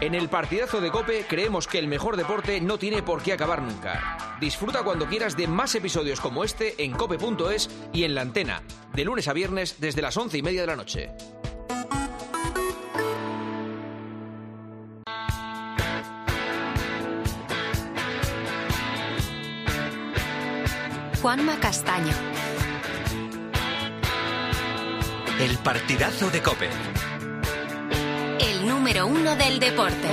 En el partidazo de COPE creemos que el mejor deporte no tiene por qué acabar nunca. Disfruta cuando quieras de más episodios como este en cope.es y en La Antena, de lunes a viernes desde las 11:30 de la noche. Juanma Castaño. El partidazo de COPE. El número 1 del deporte.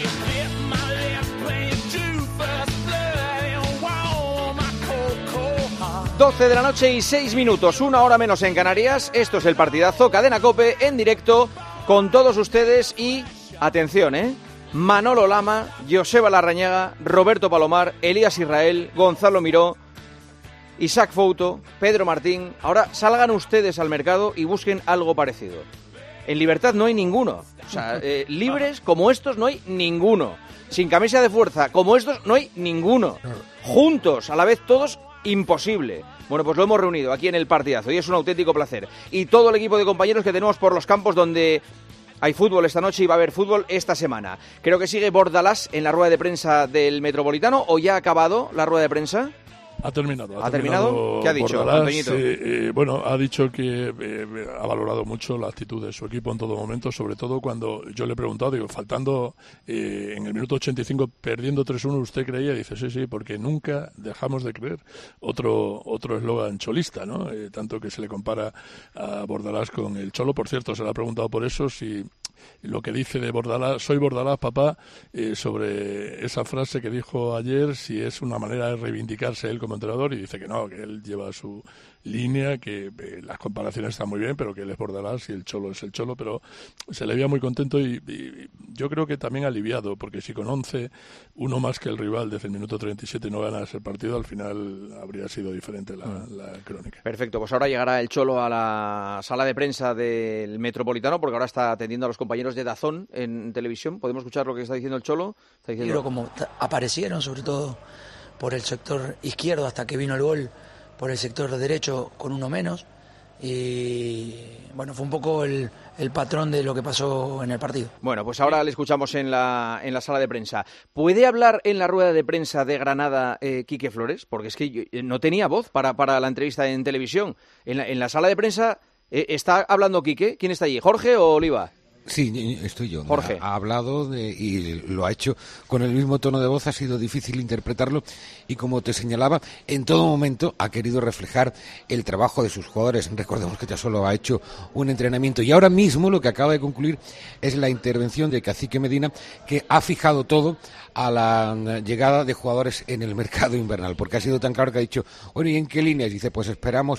12 de la noche y 6 minutos, 1 hora menos en Canarias. Esto es el partidazo, Cadena COPE, en directo, con todos ustedes y, atención, Manolo Lama, Joseba Larrañaga, Roberto Palomar, Elías Israel, Gonzalo Miró, Isaac Fouto, Pedro Martín. Ahora salgan ustedes al mercado y busquen algo parecido. En Libertad no hay ninguno. O sea, libres como estos no hay ninguno. Sin camisa de fuerza como estos no hay ninguno. Juntos, a la vez todos, imposible. Bueno, pues lo hemos reunido aquí en el partidazo y es un auténtico placer. Y todo el equipo de compañeros que tenemos por los campos donde hay fútbol esta noche y va a haber fútbol esta semana. Creo que sigue Bordalás en la rueda de prensa del Metropolitano, ¿o ya ha acabado la rueda de prensa? Ha terminado. ¿Ha terminado? ¿Qué ha dicho, Bordalás? Bueno, ha dicho que ha valorado mucho la actitud de su equipo en todo momento, sobre todo cuando yo le he preguntado, digo, faltando en el minuto 85, perdiendo 3-1, ¿usted creía? Y dice, sí, porque nunca dejamos de creer. Otro eslogan cholista, ¿no? Tanto que se le compara a Bordalás con el Cholo. Por cierto, se le ha preguntado por eso, si lo que dice de Bordalás, soy Bordalás, papá, sobre esa frase que dijo ayer, si es una manera de reivindicarse él como entrenador, y dice que no, que él lleva su línea, que las comparaciones están muy bien, pero que él es Bordalás y el Cholo es el Cholo, pero se le veía muy contento y yo creo que también aliviado, porque si con 11, uno más que el rival desde el minuto 37 no ganas el partido, al final habría sido diferente la crónica. Perfecto, pues ahora llegará el Cholo a la sala de prensa del Metropolitano, porque ahora está atendiendo a los compañeros de DAZN en televisión. ¿Podemos escuchar lo que está diciendo el Cholo? Está diciendo... Pero como aparecieron, sobre todo por el sector izquierdo hasta que vino el gol, por el sector derecho con uno menos, y bueno, fue un poco el patrón de lo que pasó en el partido. Bueno, pues ahora le escuchamos en la sala de prensa. ¿Puede hablar en la rueda de prensa de Granada Quique Flores? Porque es que no tenía voz para la entrevista en televisión. En la sala de prensa está hablando Quique. ¿Quién está allí, Jorge o Oliva? Sí, estoy yo. Jorge. Ha hablado y lo ha hecho con el mismo tono de voz, ha sido difícil interpretarlo y, como te señalaba, en todo momento ha querido reflejar el trabajo de sus jugadores. Recordemos que ya solo ha hecho un entrenamiento y ahora mismo lo que acaba de concluir es la intervención de Cacique Medina, que ha fijado todo a la llegada de jugadores en el mercado invernal, porque ha sido tan claro que ha dicho, bueno, ¿y en qué líneas? Dice, pues esperamos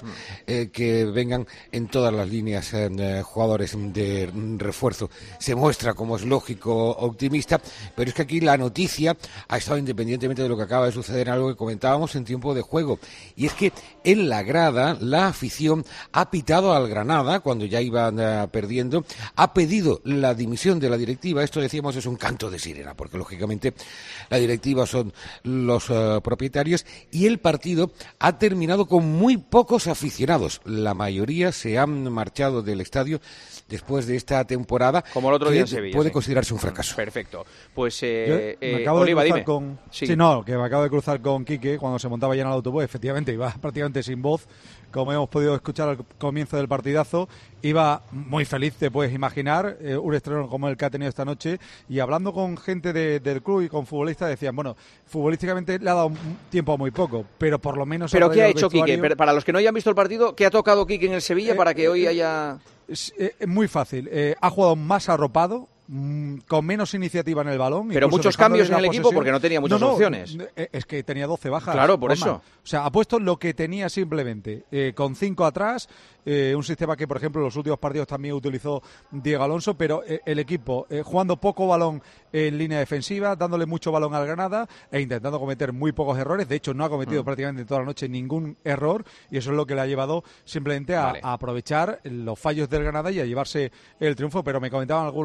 que vengan en todas las líneas jugadores de refuerzo. Se muestra, como es lógico, optimista, pero es que aquí la noticia ha estado, independientemente de lo que acaba de suceder, algo que comentábamos en tiempo de juego, y es que en la grada la afición ha pitado al Granada cuando ya iban perdiendo, ha pedido la dimisión de la directiva. Esto, decíamos, es un canto de sirena, porque lógicamente la directiva son los propietarios, y el partido ha terminado con muy pocos aficionados. La mayoría se han marchado del estadio después de esta temporada, como el otro día en Sevilla, puede considerarse un fracaso. Perfecto. Pues me acabo Oliva, de cruzar dime. con... Sí. Sí, no, que me acabo de cruzar con Quique cuando se montaba ya en el autobús. Efectivamente, iba prácticamente sin voz, como hemos podido escuchar al comienzo del partidazo. Iba muy feliz, te puedes imaginar, un estreno como el que ha tenido esta noche, y hablando con gente del club y con futbolistas decían, bueno, futbolísticamente le ha dado tiempo a muy poco, pero por lo menos... ¿Pero qué ha hecho Quique? Para los que no hayan visto el partido, ¿qué ha tocado Quique en el Sevilla para que hoy haya...? Es muy fácil, ha jugado más arropado, con menos iniciativa en el balón. Pero muchos cambios en el equipo porque no tenía muchas opciones. Es que tenía 12 bajas. Claro, por eso. O sea, ha puesto lo que tenía simplemente, con 5 atrás, un sistema que, por ejemplo, en los últimos partidos también utilizó Diego Alonso, pero el equipo jugando poco balón en línea defensiva, dándole mucho balón al Granada e intentando cometer muy pocos errores. De hecho, no ha cometido prácticamente toda la noche ningún error, y eso es lo que le ha llevado simplemente a aprovechar los fallos del Granada y a llevarse el triunfo. Pero me comentaban algunos jugadores,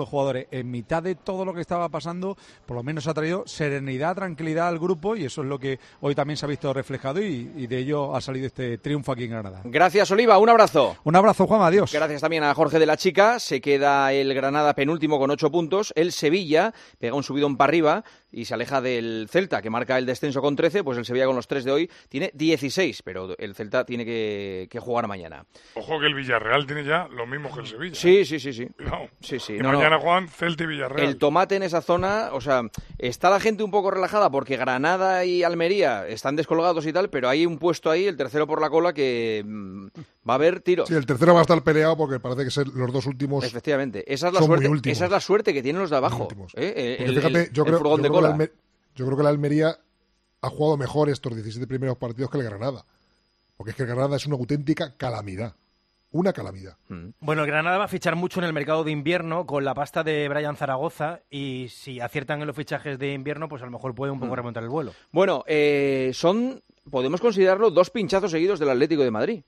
en mitad de todo lo que estaba pasando, por lo menos ha traído serenidad, tranquilidad al grupo, y eso es lo que hoy también se ha visto reflejado, y de ello ha salido este triunfo aquí en Granada. Gracias, Oliva, un abrazo. Un abrazo, Juan, adiós. Gracias también a Jorge de la Chica. Se queda el Granada penúltimo con 8 puntos. El Sevilla pega un subidón para arriba y se aleja del Celta, que marca el descenso con 13. Pues el Sevilla con los 3 de hoy tiene 16, pero el Celta tiene que jugar mañana. Ojo que el Villarreal tiene ya lo mismo que el Sevilla. Sí. Cuidado. Sí. Y mañana juegan Celta y Villarreal. El tomate en esa zona, o sea, está la gente un poco relajada porque Granada y Almería están descolgados y tal, pero hay un puesto ahí, el tercero por la cola, que va a haber tiros. Sí, el tercero va a estar peleado porque parece que ser los dos últimos. Efectivamente, esa es la suerte que tienen los de abajo. Fíjate, yo creo que la Almería ha jugado mejor estos 17 primeros partidos que el Granada. Porque es que el Granada es una auténtica calamidad. Una calamidad. Bueno, el Granada va a fichar mucho en el mercado de invierno con la pasta de Brian Zaragoza, y si aciertan en los fichajes de invierno, pues a lo mejor puede un poco remontar el vuelo. Bueno, podemos considerarlo 2 pinchazos seguidos del Atlético de Madrid.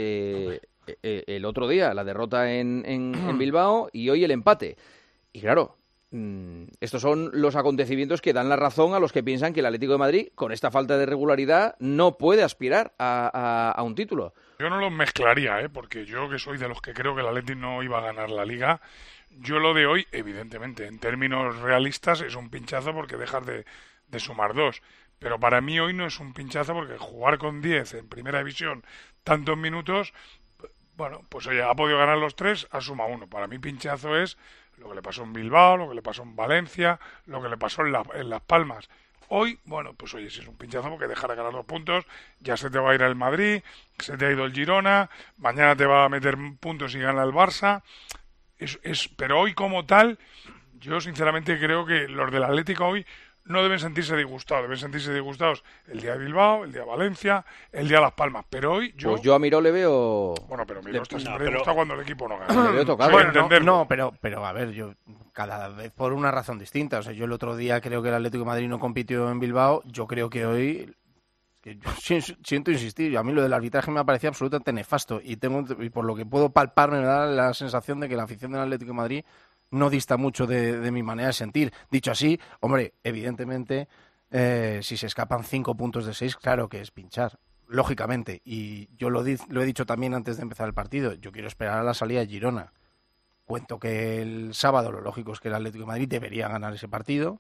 El otro día la derrota en Bilbao y hoy el empate. Y claro, estos son los acontecimientos que dan la razón a los que piensan que el Atlético de Madrid, con esta falta de regularidad, no puede aspirar a un título. Yo no los mezclaría, porque yo, que soy de los que creo que el Atlético no iba a ganar la Liga, yo lo de hoy, evidentemente, en términos realistas, es un pinchazo porque dejas de sumar 2. Pero para mí hoy no es un pinchazo porque jugar con 10 en primera división tantos minutos, bueno, pues oye, ha podido ganar los 3, ha sumado 1. Para mí pinchazo es lo que le pasó en Bilbao, lo que le pasó en Valencia, lo que le pasó en Las Palmas. Hoy, bueno, pues oye, si es un pinchazo porque dejar de ganar 2 puntos, ya se te va a ir el Madrid, se te ha ido el Girona, mañana te va a meter puntos y gana el Barça. Pero hoy como tal, yo sinceramente creo que los del Atlético hoy no deben sentirse disgustados, deben sentirse disgustados el día de Bilbao, el día de Valencia, el día de Las Palmas, pero hoy yo... Pues yo a Miró le veo... Bueno, pero Miró está siempre disgustado cuando el equipo no gana. Le veo tocado. Bueno, pero a ver, yo cada vez por una razón distinta. O sea, yo el otro día creo que el Atlético de Madrid no compitió en Bilbao, yo creo que hoy... Yo siento insistir, a mí lo del arbitraje me parecía absolutamente nefasto y por lo que puedo palpar me da la sensación de que la afición del Atlético de Madrid no dista mucho de mi manera de sentir. Dicho así, hombre, evidentemente, si se escapan 5 puntos de 6, claro que es pinchar, lógicamente. Y yo lo he dicho también antes de empezar el partido, yo quiero esperar a la salida de Girona. Cuento que el sábado lo lógico es que el Atlético de Madrid debería ganar ese partido,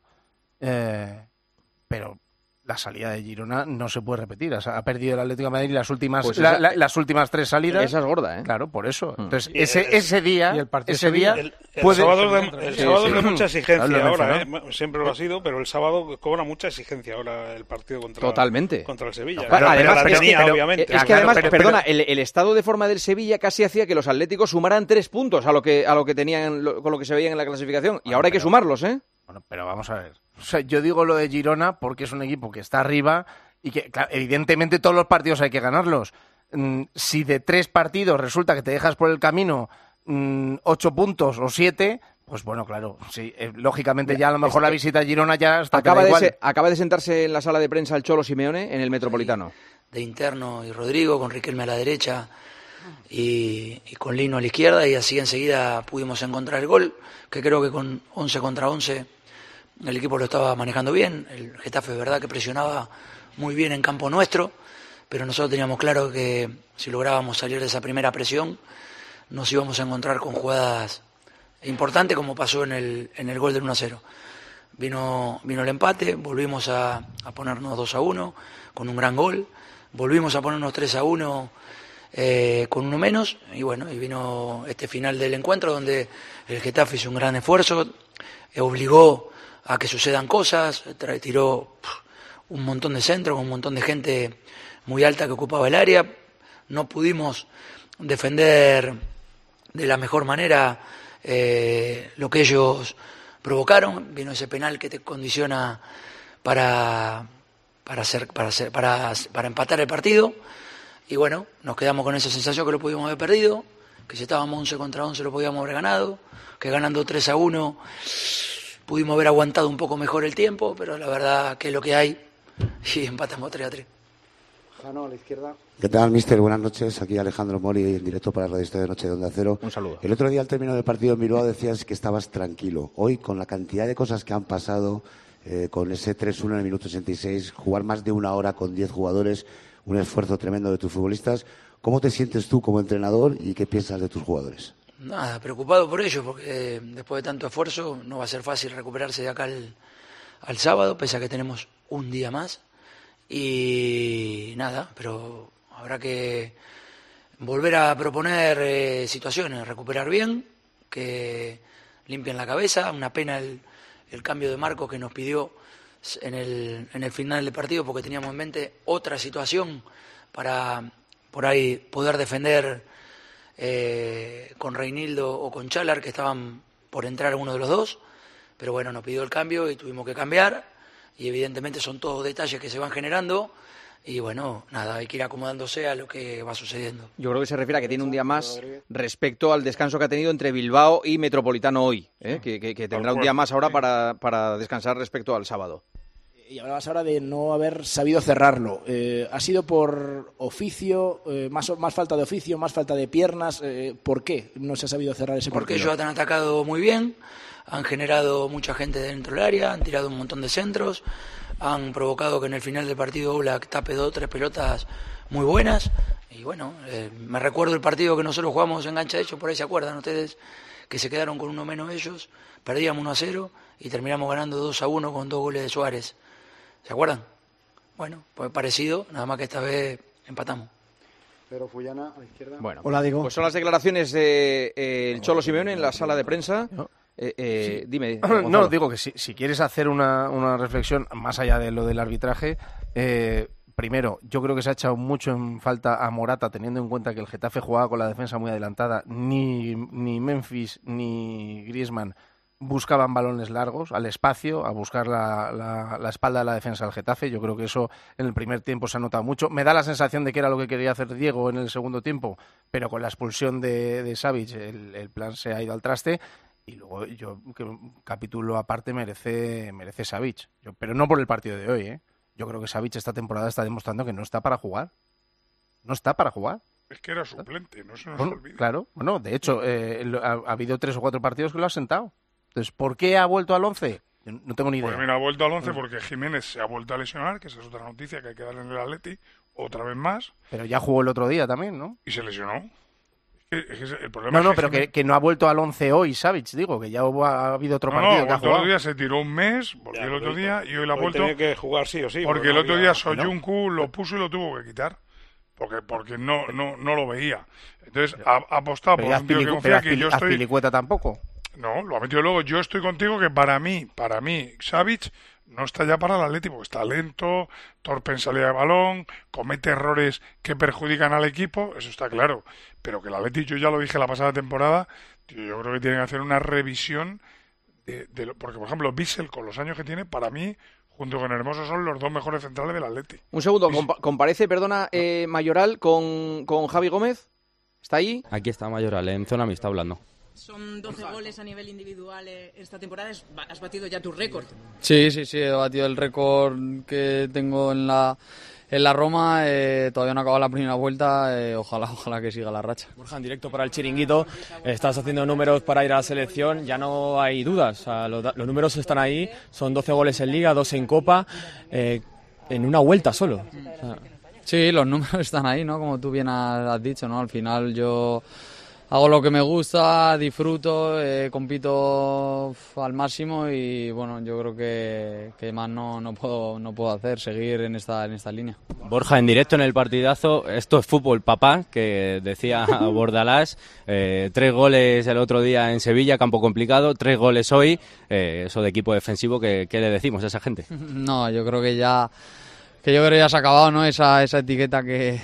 pero la salida de Girona no se puede repetir. O sea, ha perdido el Atlético de Madrid las últimas pues las últimas 3 salidas. Esa es gorda, ¿eh? Claro, por eso. Entonces, ese día el puede... sábado es de mucha exigencia ahora, siempre lo ha sido, pero el sábado cobra mucha exigencia ahora el partido contra el Sevilla. Obviamente. Es que además, perdona, el estado de forma del Sevilla casi hacía que los Atléticos sumaran 3 puntos a lo que tenían, con lo que se veían en la clasificación. Y ahora hay que sumarlos, ¿eh? Bueno, pero vamos a ver. O sea, yo digo lo de Girona porque es un equipo que está arriba y que, claro, evidentemente, todos los partidos hay que ganarlos. Si de 3 partidos resulta que te dejas por el camino 8 puntos o 7, pues bueno, claro, sí, lógicamente ya a lo mejor la visita a Girona ya está acaba de sentarse en la sala de prensa el Cholo Simeone en el Metropolitano. De interno y Rodrigo, con Riquelme a la derecha y con Lino a la izquierda, y así enseguida pudimos encontrar el gol, que creo que con 11 contra 11 el equipo lo estaba manejando bien. El Getafe es verdad que presionaba muy bien en campo nuestro, pero nosotros teníamos claro que si lográbamos salir de esa primera presión nos íbamos a encontrar con jugadas importantes, como pasó en el gol del 1-0. Vino el empate, volvimos a ponernos 2-1 con un gran gol, volvimos a ponernos 3-1 con uno menos, y bueno, y vino este final del encuentro donde el Getafe hizo un gran esfuerzo, obligó a que sucedan cosas, tiró un montón de centros, un montón de gente muy alta que ocupaba el área. No pudimos defender de la mejor manera lo que ellos provocaron. Vino ese penal que te condiciona para empatar el partido, y bueno, nos quedamos con esa sensación que lo pudimos haber perdido, que si estábamos 11 contra 11 lo podíamos haber ganado, que ganando 3-1 pudimos haber aguantado un poco mejor el tiempo, pero la verdad que es lo que hay, y empatamos 3-3. Jano, a la izquierda. ¿Qué tal, mister? Buenas noches. Aquí Alejandro Mori, en directo para Radio Estadio de Noche de Onda Cero. Un saludo. El otro día, al término del partido en Bilbao, decías que estabas tranquilo. Hoy, con la cantidad de cosas que han pasado, con ese 3-1 en el minuto 86, jugar más de una hora con 10 jugadores, un esfuerzo tremendo de tus futbolistas, ¿cómo te sientes tú como entrenador y qué piensas de tus jugadores? Nada, preocupado por ello, porque después de tanto esfuerzo no va a ser fácil recuperarse de acá al sábado, pese a que tenemos un día más. Y nada, pero habrá que volver a proponer situaciones, recuperar bien, que limpien la cabeza. Una pena el cambio de marco que nos pidió en el final del partido, porque teníamos en mente otra situación para por ahí poder defender con Reinildo o con Chalar, que estaban por entrar uno de los dos, pero bueno, nos pidió el cambio y tuvimos que cambiar, y evidentemente son todos detalles que se van generando, y bueno, nada, hay que ir acomodándose a lo que va sucediendo. Yo creo que se refiere a que tiene un día más respecto al descanso que ha tenido entre Bilbao y Metropolitano hoy, que tendrá un día más ahora para descansar respecto al sábado. Y hablabas ahora de no haber sabido cerrarlo. ¿Ha sido por oficio, más falta de oficio, más falta de piernas? ¿Por qué no se ha sabido cerrar ese partido? Porque ellos han atacado muy bien, han generado mucha gente dentro del área, han tirado un montón de centros, han provocado que en el final del partido Oblak tape 2 o 3 pelotas muy buenas. Y bueno, me recuerdo el partido que nosotros jugamos en Gancha de Hecho, por ahí se acuerdan ustedes, que se quedaron con uno menos ellos, perdíamos 1-0 y terminamos ganando 2-1 con 2 goles de Suárez. ¿Se acuerdan? Bueno, pues parecido, nada más que esta vez empatamos. Pedro Fullana, a la izquierda. Bueno, hola, digo. Pues son las declaraciones de el Cholo Simeone en la sala de prensa. Sí. Dime. No, digo que si quieres hacer una reflexión más allá de lo del arbitraje, primero, yo creo que se ha echado mucho en falta a Morata, teniendo en cuenta que el Getafe jugaba con la defensa muy adelantada. Ni Memphis ni Griezmann buscaban balones largos al espacio, a buscar la espalda de la defensa del Getafe. Yo creo que eso en el primer tiempo se ha notado mucho. Me da la sensación de que era lo que quería hacer Diego en el segundo tiempo, pero con la expulsión de Savic el plan se ha ido al traste. Y luego que un capítulo aparte merece Savic, pero no por el partido de hoy, Yo creo que Savic esta temporada está demostrando que no está para jugar. No está para jugar. Es que era suplente, no se nos olvide. Claro, bueno, de hecho, ha habido 3 o 4 partidos que lo ha sentado. Entonces, ¿por qué ha vuelto al 11? No tengo ni idea. Pues mira, ha vuelto al 11 porque Jiménez se ha vuelto a lesionar, que esa es otra noticia que hay que darle en el Atleti, otra vez más. Pero ya jugó el otro día también, ¿no? Y se lesionó. El problema no, es pero que no ha vuelto al 11 hoy, Savic, digo, que ya ha habido otro partido que ha jugado. El otro día se tiró un mes, volvió el otro día y hoy la ha vuelto. Tiene que jugar sí o sí. Porque el otro día Soyuncu lo puso y lo tuvo que quitar. Porque no lo veía. Entonces ha apostado por un tío que confía que yo estoy... Azpilicueta tampoco. No, lo ha metido luego. Yo estoy contigo que para mí, Savic no está ya para el Atlético, está lento, torpe en salida de balón, comete errores que perjudican al equipo, eso está claro. Pero que el Atlético, yo ya lo dije la pasada temporada, yo creo que tienen que hacer una revisión porque, por ejemplo, Bissell, con los años que tiene, para mí, junto con Hermoso, son los 2 mejores centrales del Atlético. Un segundo, comparece, Mayoral con Javi Gómez. ¿Está ahí? Aquí está Mayoral, en zona mixta hablando. Son 12 goles a nivel individual esta temporada. ¿Has batido ya tu récord? Sí, he batido el récord que tengo en la Roma. Todavía no ha acabado la primera vuelta. Ojalá que siga la racha. Borja, en directo para el Chiringuito. Estás haciendo números para ir a la selección. Ya no hay dudas. O sea, los números están ahí. Son 12 goles en Liga, 2 en Copa. En una vuelta solo. O sea, sí, los números están ahí, ¿no? Como tú bien has dicho, ¿no? Al final yo hago lo que me gusta, disfruto, compito al máximo y bueno, yo creo que más no puedo hacer, seguir en esta línea. Borja, en directo en el partidazo, esto es fútbol, papá, que decía Bordalás, 3 goles el otro día en Sevilla, campo complicado, 3 goles hoy, eso de equipo defensivo, ¿qué le decimos a esa gente? No, yo creo que ya se ha acabado, ¿no? Esa etiqueta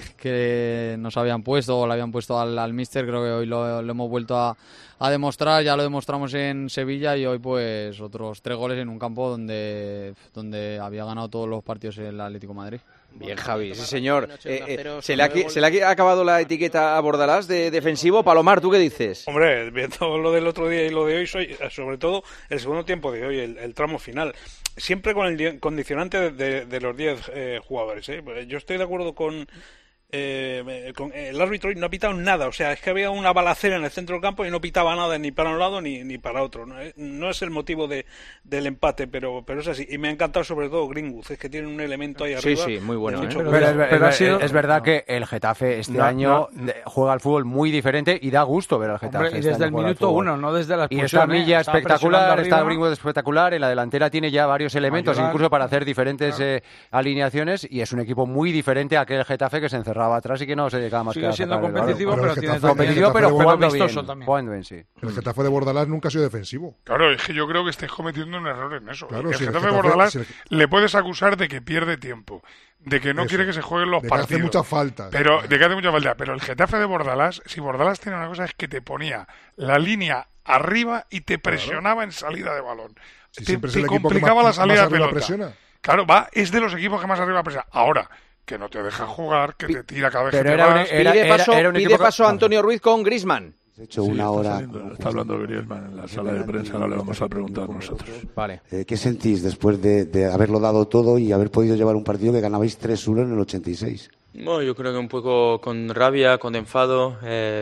que nos habían puesto o le habían puesto al míster. Creo que hoy lo hemos vuelto a demostrar. Ya lo demostramos en Sevilla y hoy pues otros 3 goles en un campo donde había ganado todos los partidos el Atlético de Madrid. Bien, Javi, sí señor. ¿Se le ha acabado la etiqueta a Bordalás de defensivo? Palomar, ¿tú qué dices? Hombre, viendo lo del otro día y lo de hoy, sobre todo el segundo tiempo de hoy, el tramo final, siempre con el condicionante de los 10 jugadores. Yo estoy de acuerdo con el árbitro, no ha pitado nada, o sea, es que había una balacera en el centro del campo y no pitaba nada ni para un lado ni para otro. No es el motivo del empate, pero es así. Y me ha encantado sobre todo Greenwood, es que tiene un elemento ahí arriba. Sí, muy bueno. Es verdad que el Getafe este año juega al fútbol muy diferente y da gusto ver al Getafe. Hombre, y desde el minuto 1, no desde la expulsión. Y está Milla espectacular, está Greenwood espectacular, en la delantera tiene ya varios elementos, incluso para hacer diferentes alineaciones, y es un equipo muy diferente a aquel Getafe que se encerraba atrás y que no se dedicaba más. Sigue siendo competitivo, pero tiene competitivo, pero jugando bien, sí. El Getafe de Bordalás nunca ha sido defensivo. Claro, es que yo creo que estáis cometiendo un error en eso. Claro, el Getafe de Bordalás le puedes acusar de que pierde tiempo, de que no quiere que se jueguen los partidos. De que hace muchas faltas. De que hace mucha falta. Pero el Getafe de Bordalás, si Bordalás tiene una cosa, es que te ponía la línea arriba y te presionaba en salida de balón. Te complicaba la salida de pelota. Presiona. Claro, es de los equipos que más arriba presiona. Ahora, que no te deja jugar, que te tira cada vez que te vas. Pide paso a Antonio Ruiz con Griezmann. De hecho, una hora. Está hablando Griezmann en la sala de prensa, no le vamos a preguntar nosotros. Vale. ¿Qué sentís después de haberlo dado todo y haber podido llevar un partido que ganabais 3-1 en el 86? Bueno, yo creo que un poco con rabia, con enfado,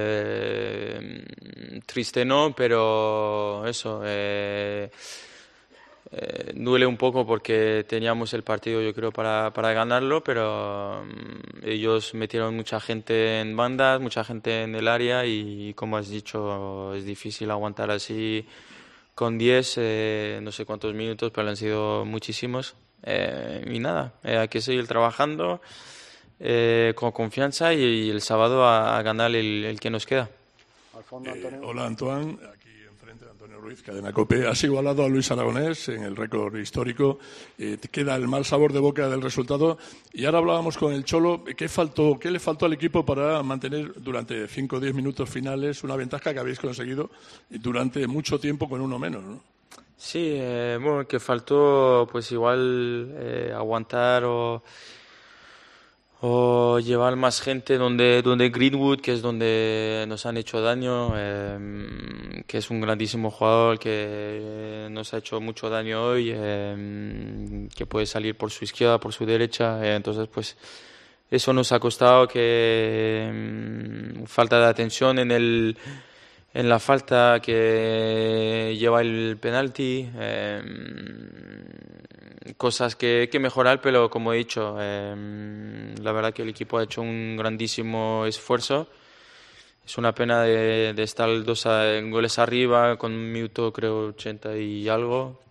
triste no, pero eso, duele un poco porque teníamos el partido, yo creo, para ganarlo, pero ellos metieron mucha gente en bandas, mucha gente en el área y, como has dicho, es difícil aguantar así con 10, no sé cuántos minutos, pero han sido muchísimos. Y nada, hay que seguir trabajando con confianza y el sábado a ganar el que nos queda. Hola, Antoine. Ruiz, Cadena COPE. Has igualado a Luis Aragonés en el récord histórico. Te queda el mal sabor de boca del resultado. Y ahora hablábamos con el Cholo. ¿Qué le faltó al equipo para mantener durante 5 o 10 minutos finales una ventaja que habéis conseguido durante mucho tiempo con uno menos, ¿no? Sí, bueno, que faltó pues igual aguantar o llevar más gente donde Greenwood, que es donde nos han hecho daño, que es un grandísimo jugador que nos ha hecho mucho daño hoy, que puede salir por su izquierda, por su derecha, entonces pues eso nos ha costado, que falta de atención en la falta que lleva el penalti, cosas que mejorar, pero como he dicho, la verdad que el equipo ha hecho un grandísimo esfuerzo. Es una pena de estar 2 goles arriba con un minuto, creo, 80 y algo.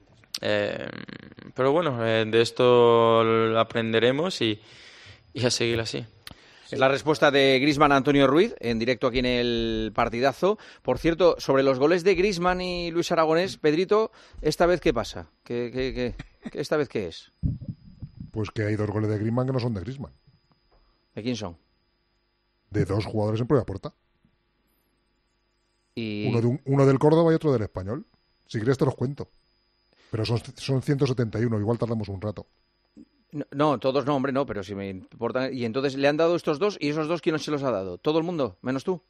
Pero bueno, de esto aprenderemos y a seguir así. Es la respuesta de Griezmann a Antonio Ruiz, en directo aquí en el partidazo. Por cierto, sobre los goles de Griezmann y Luis Aragonés, Pedrito, ¿esta vez qué pasa? ¿Esta vez qué es? Pues que hay 2 goles de Griezmann que no son de Griezmann. ¿De quién son? De 2 jugadores en propia puerta. Y... Uno del Córdoba y otro del Español. Si quieres te los cuento. Pero son 171, igual tardamos un rato. No, todos no, hombre, no, pero si me importa. Y entonces le han dado estos 2, y esos 2, ¿quién se los ha dado? ¿Todo el mundo? ¿Menos tú?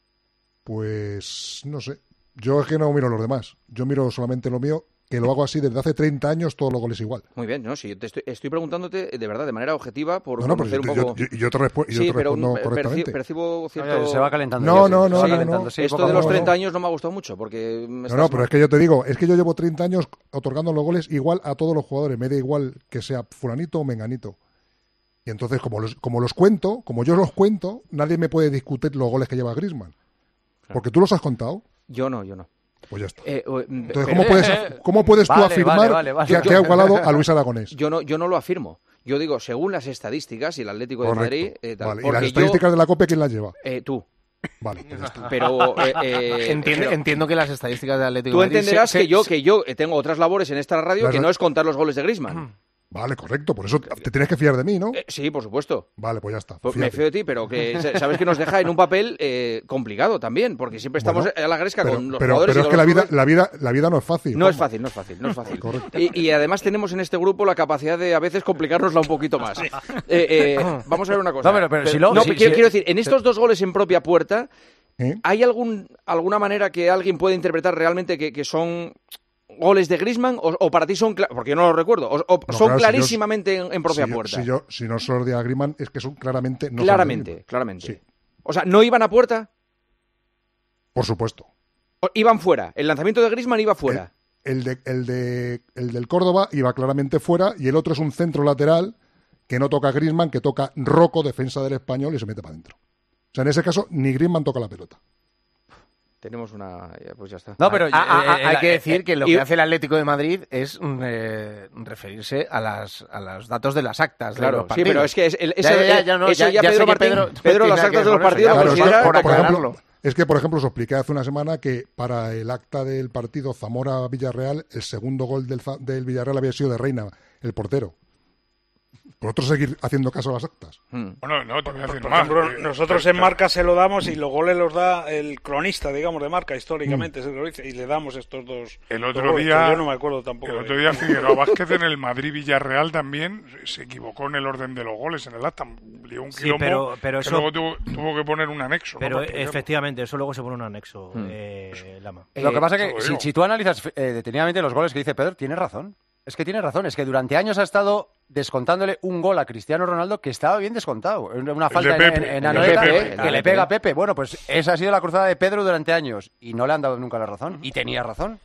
Pues no sé. Yo es que no miro los demás. Yo miro solamente lo mío, que lo hago así desde hace 30 años, todos los goles igual. Muy bien, no, si te estoy preguntándote de verdad, de manera objetiva, por conocer un poco... Yo te respondo correctamente. Percibo cierto... Se va calentando. No. Sí, esto de los 30 años no me ha gustado mucho, porque... pero es que yo te digo, es que yo llevo 30 años otorgando los goles igual a todos los jugadores, me da igual que sea fulanito o menganito. Y entonces, como los cuento, como yo los cuento, nadie me puede discutir los goles que lleva Griezmann. Porque tú los has contado. Yo no. Pues ya está. Entonces, ¿cómo puedes tú afirmar que ha igualado a Luis Aragonés? Yo no lo afirmo. Yo digo, según las estadísticas y el Atlético de Madrid... Vale. ¿Y las estadísticas de la COPE quién las lleva? Tú. Vale, pues pero entiendo que las estadísticas del Atlético de Tú Madrid... entenderás que yo tengo otras labores en esta radio que no es contar los goles de Griezmann. Vale, correcto. Por eso te tienes que fiar de mí, ¿no? Sí, por supuesto. Vale, pues ya está. Pues me fío de ti, pero que sabes que nos deja en un papel complicado también, porque siempre estamos a la gresca con los jugadores. Pero es que la vida no es fácil. No es fácil. Correcto. Y además tenemos en este grupo la capacidad de a veces complicárnosla un poquito más. Vamos a ver una cosa. Quiero decir, en estos 2 goles en propia puerta, ¿hay alguna manera que alguien pueda interpretar realmente que son goles de Griezmann o para ti son, porque yo no lo recuerdo, o son claro, clarísimamente en propia puerta? Si no se los di a Griezmann es que son claramente... Claramente. Sí. O sea, ¿no iban a puerta? Por supuesto. Iban fuera. El lanzamiento de Griezmann iba fuera. El del Córdoba iba claramente fuera y el otro es un centro lateral que no toca Griezmann, que toca Rocco, defensa del Español, y se mete para adentro. O sea, en ese caso ni Griezmann toca la pelota. Tenemos una... Pues ya está. No, pero hay que decir que lo que hace el Atlético de Madrid es referirse a los datos de las actas. Claro, sí, pero es que Pedro las actas de los partidos lo considera... Por ejemplo, es que, por ejemplo, os expliqué hace una semana que para el acta del partido Zamora-Villarreal, el segundo gol del Villarreal había sido de Reina, el portero. Vosotros seguir haciendo caso a las actas. Bueno, no, te voy a decir por más. ejemplo, nosotros en Marca se lo damos y los goles los da el cronista, digamos, de Marca, históricamente, se lo dice, y le damos estos 2. El otro día, yo no me acuerdo tampoco. El otro día Figueroa Vázquez en el Madrid-Villarreal también se equivocó en el orden de los goles en el acta. Lió un quilombo pero que eso... luego tuvo que poner un anexo. Pero efectivamente, eso luego se pone un anexo, Lama. Lo que pasa es que si tú analizas detenidamente los goles que dice Pedro, tienes razón. Es que tiene razón, es que durante años ha estado descontándole un gol a Cristiano Ronaldo que estaba bien descontado. Una falta en Anoeta que le pega a Pepe. Bueno, pues esa ha sido la cruzada de Pedro durante años y no le han dado nunca la razón. Y tenía razón.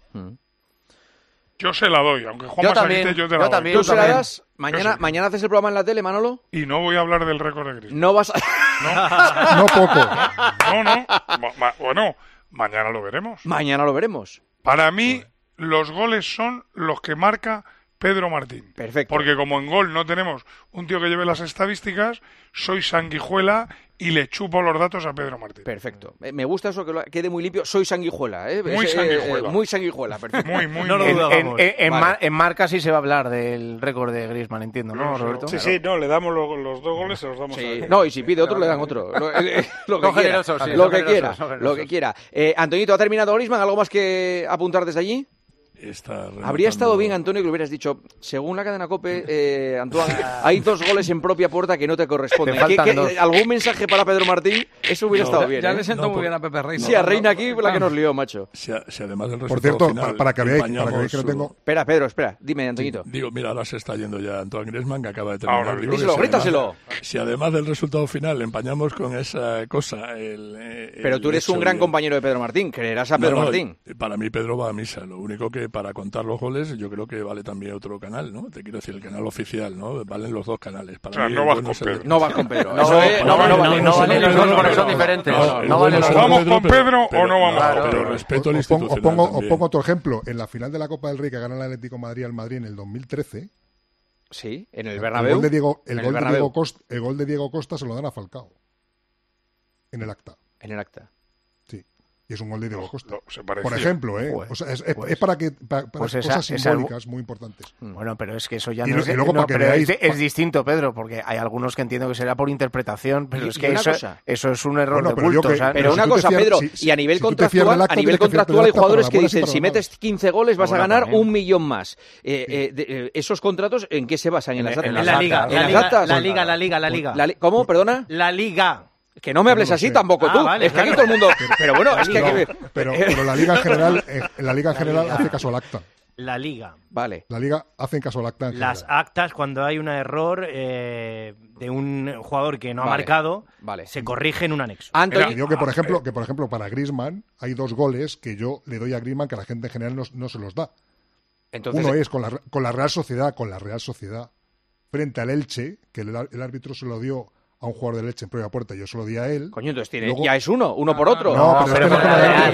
Yo se la doy, aunque Juanma Salite yo te la doy. ¿Tú se la das? ¿Mañana haces el programa en la tele, Manolo? Y no voy a hablar del récord de Griezmann. No vas a... No poco. No. Bueno, mañana lo veremos. Mañana lo veremos. Para mí, los goles son los que marca Pedro Martín. Perfecto. Porque como en gol no tenemos un tío que lleve las estadísticas, soy sanguijuela y le chupo los datos a Pedro Martín. Perfecto. Me gusta eso, que quede muy limpio. Soy sanguijuela, ¿eh? Muy sanguijuela. Muy sanguijuela, perfecto. Muy. No lo dudamos. En Marca sí se va a hablar del récord de Griezmann, entiendo, ¿no, Roberto? Sí, le damos los 2 goles, se los damos a él. No, y si pide otro, le dan otro. Lo que quiera. Antonito, ¿ha terminado Griezmann? ¿Algo más que apuntar desde allí? Habría estado bien, Antonio, que le hubieras dicho, según la cadena COPE, Antoine, hay 2 goles en propia puerta que no te corresponden. ¿Algún mensaje para Pedro Martín? Eso hubiera estado bien. Ya le sentó muy bien a Pepe Reina. Sí, a Reina aquí la que nos lió, macho. Si además del resultado por cierto, final, para que veáis que no tengo... Espera, Pedro, dime, Antoñito. Digo, mira, ahora se está yendo ya Antoine Griezmann, que acaba de terminar. Díselo, grítaselo. Si además del resultado final empañamos con esa cosa... Pero tú eres un gran compañero de Pedro Martín, creerás a Pedro Martín. Para mí Pedro va a misa, lo único que para contar los goles yo creo que vale también otro canal, ¿no? Te quiero decir, el canal oficial, ¿no? Valen los 2 canales. Para mí, no vas con Pedro. No vas con Pedro. No valen los 2 porque son diferentes. ¿Vamos con Pedro o no vamos con Pedro? Pero respeto al institucional os pongo otro ejemplo. En la final de la Copa del Rey que gana el Atlético de Madrid al Madrid en el 2013... Sí, en el Bernabéu. El gol de Diego Costa se lo dan a Falcao. En el acta. Sí. Y es un gol de Diego Costa. Por ejemplo, o sea, es para cosas simbólicas muy importantes. Bueno, pero es que eso ya es distinto, Pedro, porque hay algunos que entiendo que será por interpretación, pero es que eso es un error de bulto. Pero una cosa, Pedro, y a nivel contractual hay jugadores que dicen, si metes 15 goles vas a ganar 1 millón más. ¿Esos contratos en qué se basan? ¿En las actas? En la Liga. ¿Cómo? ¿Perdona? La Liga. Que no me hables así tampoco tú. Vale, es que aquí todo el mundo... Pero bueno, es que... Pero la Liga en general hace caso al acta. La Liga. Vale. La Liga hace caso al acta. Las actas, cuando hay un error de un jugador que no ha marcado, se corrige en un anexo. Digo que por ejemplo, para Griezmann hay 2 goles que yo le doy a Griezmann que la gente en general no se los da. Entonces, uno es con la Real Sociedad, frente al Elche, que el árbitro se lo dio a un jugador del Elche en propia puerta, yo se lo di a él. Coño, entonces ya es uno por otro. No, pero con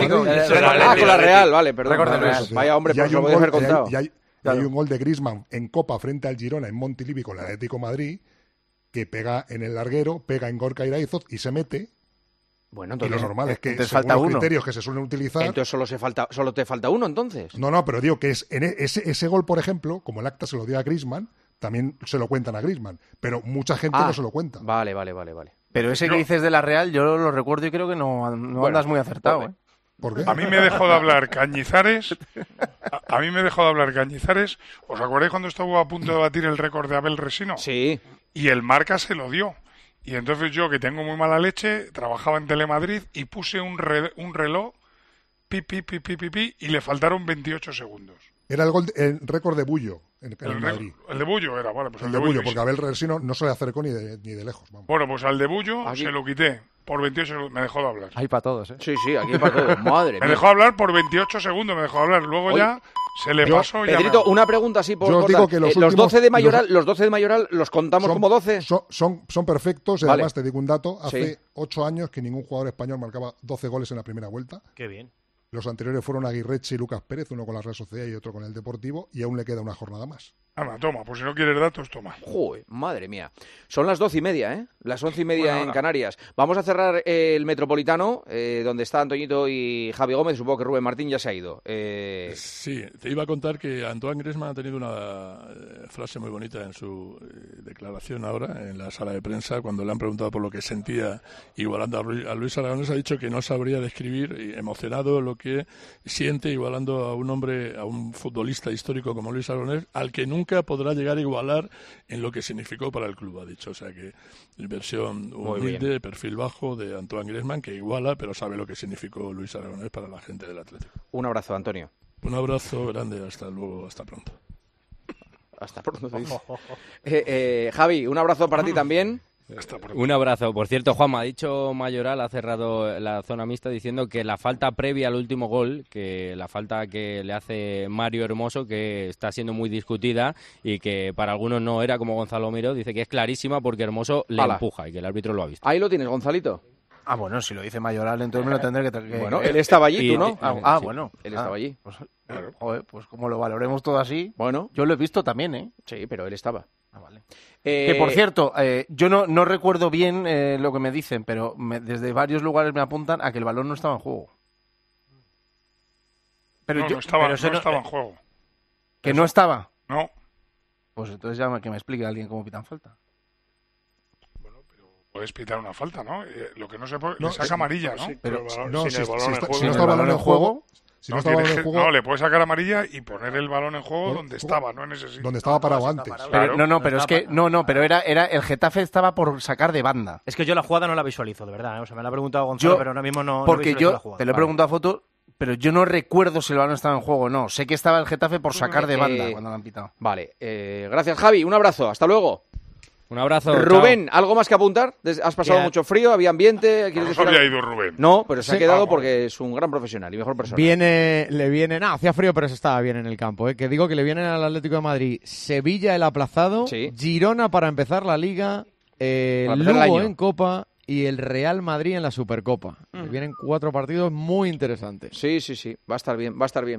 la Real, vale, perdón. Vaya hombre, pues lo voy a haber contado. Y hay un gol de Griezmann en Copa frente al Girona en Montilivi con el Atlético de Madrid, que pega en el larguero, pega en Gorka Iraizoz y se mete. Bueno, entonces, y lo normal es que según falta los criterios que se suelen utilizar... Entonces solo te falta uno, entonces. No, pero digo que ese gol, por ejemplo, como el acta se lo dio a Griezmann, también se lo cuentan a Griezmann, pero mucha gente no se lo cuenta. Vale. Pero ese que dices de la Real, yo lo recuerdo y creo que no andas muy acertado, ¿eh? ¿Por qué? A mí me dejó de hablar Cañizares. ¿Os acordáis cuando estuvo a punto de batir el récord de Abel Resino? Sí. Y el Marca se lo dio. Y entonces yo, que tengo muy mala leche, trabajaba en Telemadrid y puse un reloj, pi, y le faltaron 28 segundos. Era el récord de Bullo en Madrid. El de Bullo era, vale. Pues el de Bullo, porque Abel Resino no se le acercó ni de lejos. Vamos. Bueno, pues al de Bullo se lo quité por 28 segundos. Me dejó de hablar. Hay para todos, ¿eh? Sí, aquí hay para todos. Madre mía. Me dejó hablar por 28 segundos, Luego ya se le pasó. Pedrito, una pregunta así por yo os digo que los 12 de Mayoral, ¿los contamos como 12? Son perfectos y además te digo un dato. Hace 8 años que ningún jugador español marcaba 12 goles en la primera vuelta. Qué bien. Los anteriores fueron Aguirreche y Lucas Pérez, uno con la Real Sociedad y otro con el Deportivo, y aún le queda una jornada más. Toma, pues si no quieres datos, toma. Joder, madre mía. Son las 12:30, ¿eh? Las 11:30 en Canarias. Vamos a cerrar el Metropolitano, donde está Antoñito y Javi Gómez. Supongo que Rubén Martín ya se ha ido. Sí, te iba a contar que Antoine Griezmann ha tenido una frase muy bonita en su declaración ahora, en la sala de prensa, cuando le han preguntado por lo que sentía igualando a Luis Aragonés. Ha dicho que no sabría describir, emocionado, lo que siente igualando a un hombre, a un futbolista histórico como Luis Aragonés, al que nunca podrá llegar a igualar en lo que significó para el club, ha dicho. O sea que versión humilde, perfil bajo de Antoine Griezmann, que iguala, pero sabe lo que significó Luis Aragonés para la gente del Atlético. Un abrazo, Antonio. Un abrazo grande, hasta luego, hasta pronto. Hasta pronto. Javi, un abrazo para ti también. Un abrazo. Por cierto, Juanma, ha dicho Mayoral, ha cerrado la zona mixta diciendo que la falta previa al último gol, que la falta que le hace Mario Hermoso, que está siendo muy discutida y que para algunos no era, como Gonzalo Miró, dice que es clarísima porque Hermoso le empuja y que el árbitro lo ha visto. Ahí lo tienes, Gonzalito. Bueno, si lo dice Mayoral, entonces me lo tendré que... Bueno, él estaba allí, tú no. Sí, bueno. Él estaba allí. Pues como lo valoremos todo así, bueno, yo lo he visto también, ¿eh? Sí, pero él estaba. Vale. Que por cierto, yo no recuerdo bien lo que me dicen, pero desde varios lugares me apuntan a que el balón no estaba en juego. Pero no estaba en juego. ¿Que no estaba? No. Pues entonces ya que me explique alguien cómo pitan falta. Bueno, pero puedes pitar una falta, ¿no? Lo que no se puede... le saca amarilla, ¿no? Sí, pero si no está el balón en juego... No, le puedes sacar amarilla y poner el balón en juego donde estaba, no en ese sitio. Donde estaba parado antes. Pero era el Getafe estaba por sacar de banda. Es que yo la jugada no la visualizo, de verdad, ¿eh? O sea, me la ha preguntado Gonzalo, pero ahora mismo no porque visualizo yo la jugada. te lo he preguntado a foto, pero yo no recuerdo si el balón estaba en juego o no. Sé que estaba el Getafe por sacar de banda cuando lo han pitado. Vale, gracias Javi, un abrazo, hasta luego. Un abrazo. Rubén, chao. ¿Algo más que apuntar? ¿Has pasado mucho frío? ¿Había ambiente? No se había ido Rubén. No, pero se ha quedado porque es un gran profesional y mejor persona. Hacía frío, pero se estaba bien en el campo. Que digo que le vienen al Atlético de Madrid Sevilla el aplazado, Girona para empezar la Liga, Lugo en Copa y el Real Madrid en la Supercopa. Vienen 4 partidos muy interesantes. Sí. Va a estar bien,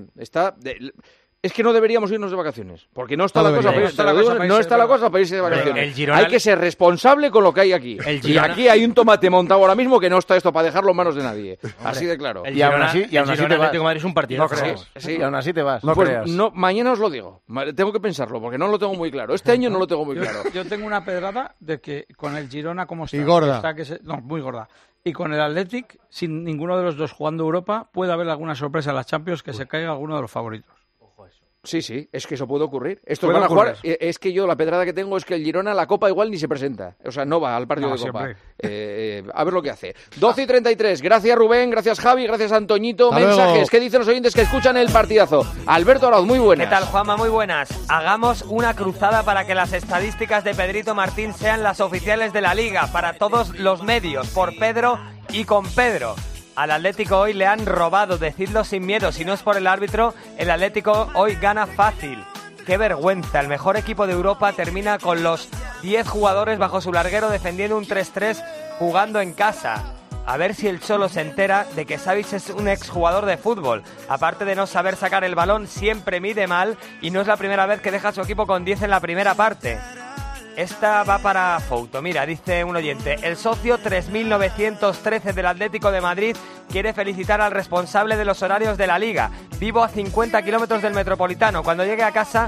Es que no deberíamos irnos de vacaciones, porque no está la cosa para irse de vacaciones. Hay que ser responsable con lo que hay aquí. Y aquí hay un tomate montado ahora mismo que no está esto para dejarlo en manos de nadie. Así de claro. Y aún así te vas. Atlético Madrid es un partido. No crees. Sí, y aún así te vas. No creas. Mañana os lo digo. Tengo que pensarlo, porque no lo tengo muy claro. Este año no lo tengo muy claro. Yo tengo una pedrada de que con el Girona como está. Y gorda. Muy gorda. Y con el Athletic, sin ninguno de los dos jugando Europa, puede haber alguna sorpresa en las Champions que se caiga alguno de los favoritos. Sí, es que eso puede ocurrir. Estos van a jugar. Es que yo la pedrada que tengo es que el Girona la Copa igual ni se presenta. O sea, no va al partido de Copa. A ver lo que hace. 12:33. Gracias Rubén, gracias Javi, gracias Antoñito. Hasta mensajes. luego. ¿Qué dicen los oyentes que escuchan el partidazo? Alberto Arauz, muy buenas. ¿Qué tal, Juanma? Muy buenas. Hagamos una cruzada para que las estadísticas de Pedrito Martín sean las oficiales de la Liga para todos los medios, por Pedro y con Pedro. Al Atlético hoy le han robado, decidlo sin miedo, si no es por el árbitro, el Atlético hoy gana fácil. ¡Qué vergüenza! El mejor equipo de Europa termina con los 10 jugadores bajo su larguero defendiendo un 3-3 jugando en casa. A ver si el Cholo se entera de que Savic es un exjugador de fútbol. Aparte de no saber sacar el balón, siempre mide mal y no es la primera vez que deja a su equipo con 10 en la primera parte. Esta va para Fouto. Mira, dice un oyente, el socio 3913 del Atlético de Madrid quiere felicitar al responsable de los horarios de la Liga. Vivo a 50 kilómetros del Metropolitano. Cuando llegue a casa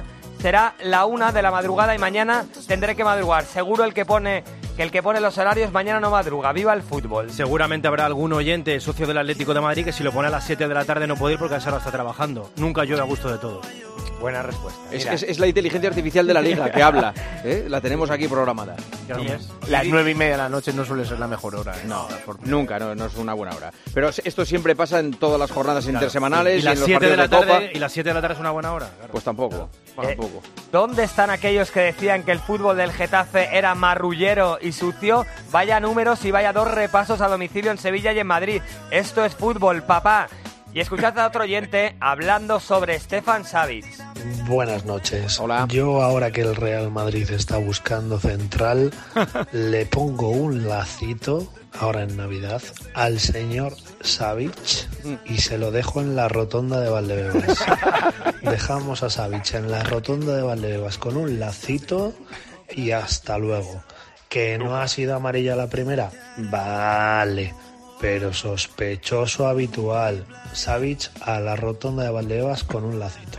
será la 1 de la madrugada y mañana tendré que madrugar. Seguro el que pone los horarios mañana no madruga. ¡Viva el fútbol! Seguramente habrá algún oyente socio del Atlético de Madrid que si lo pone a las 7 de la tarde no puede ir porque a esa hora está trabajando. Nunca llueve a gusto de todos. Buena respuesta. Es la inteligencia artificial de la Liga que habla. La tenemos aquí programada. Las 9:30 de la noche no suele ser la mejor hora. No, nunca, no es una buena hora. Pero esto siempre pasa en todas las jornadas intersemanales y las en los 7 de la partidos de tarde Copa. y las 7 de la tarde es una buena hora. Claro. Pues tampoco. Tampoco. ¿Dónde están aquellos que decían que el fútbol del Getafe era marrullero y sucio? Vaya números y vaya 2 repasos a domicilio en Sevilla y en Madrid. Esto es fútbol, papá. Y escuchad a otro oyente hablando sobre Stefan Savic. Buenas noches. Hola. Yo ahora que el Real Madrid está buscando central, le pongo un lacito, ahora en Navidad, al señor Savic y se lo dejo en la rotonda de Valdebebas. Dejamos a Savic en la rotonda de Valdebebas con un lacito y hasta luego. ¿Que no ha sido amarilla la primera? Vale. Pero sospechoso habitual. Savic a la rotonda de Valdebebas con un lacito.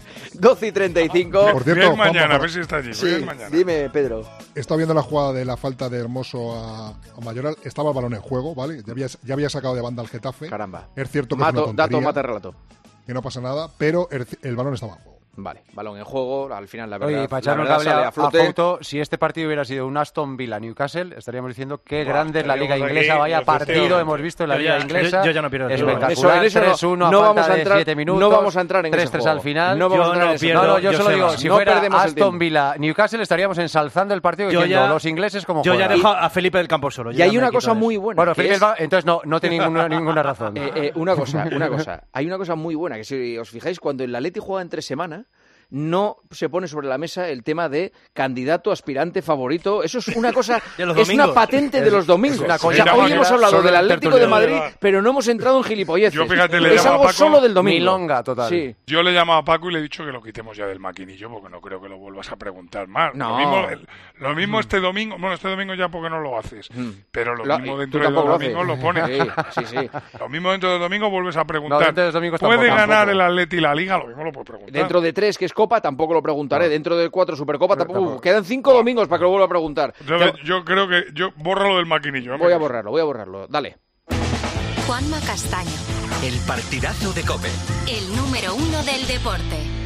12:35. Por cierto, mañana, a ver si está allí. Sí, dime, Pedro. Estaba viendo la jugada de la falta de Hermoso a Mayoral. Estaba el balón en juego, ¿vale? Ya había sacado de banda al Getafe. Caramba. Es cierto que es una tontería, dato, mata relato. que no pasa nada, pero el balón estaba en juego. Vale, balón en juego, al final la verdad. Oye, para echarnos la cable sale a flote. Fouto, si este partido hubiera sido un Aston Villa-Newcastle, estaríamos diciendo qué grande es la Liga estaríamos Inglesa, aquí, vaya partido hemos visto en la Liga Inglesa. Yo ya no pierdo el espectacular, eso 3-1 no a vamos falta a entrar, de 7 minutos, no vamos a entrar en 3-3 ese juego. al final. No vamos a entrar en ese pierdo, No, yo solo digo, si no fuera perdemos el Aston tiempo. Villa-Newcastle estaríamos ensalzando el partido diciendo los ingleses como Yo ya juegan. dejo a Felipe del Campo solo. Y hay una cosa muy buena. Bueno, que Felipe, es- entonces no tiene ninguna razón. Una cosa. Hay una cosa muy buena, que si os fijáis, cuando el Atleti juega entre semana, no se pone sobre la mesa el tema de candidato, aspirante, favorito. Eso es una cosa, es una patente de los domingos. una O sea, hoy hemos hablado del Atlético de Madrid, pero no hemos entrado en gilipolleces. Yo, fíjate, le es llamo algo a Paco, solo del domingo. Milonga total. Sí. Yo le llamo a Paco y le he dicho que lo quitemos ya del maquinillo porque no creo que lo vuelvas a preguntar más. No. Lo mismo este domingo, bueno, este domingo ya porque no lo haces, pero lo mismo tú dentro del tampoco lo domingo haces. lo pones. Sí. Lo mismo dentro del domingo vuelves a No, preguntar. dentro del domingo ¿Puede tampoco. ganar el Atleti la Liga? Lo mismo lo puedes preguntar. Dentro de 3, que es Copa, tampoco lo preguntaré. Dentro de 4, Supercopa, tampoco. Quedan 5 domingos para que lo vuelva a preguntar. Entonces, yo creo que bórralo del maquinillo. Voy a borrarlo. Dale. Juanma Castaño. El partidazo de COPE. El número 1 del deporte.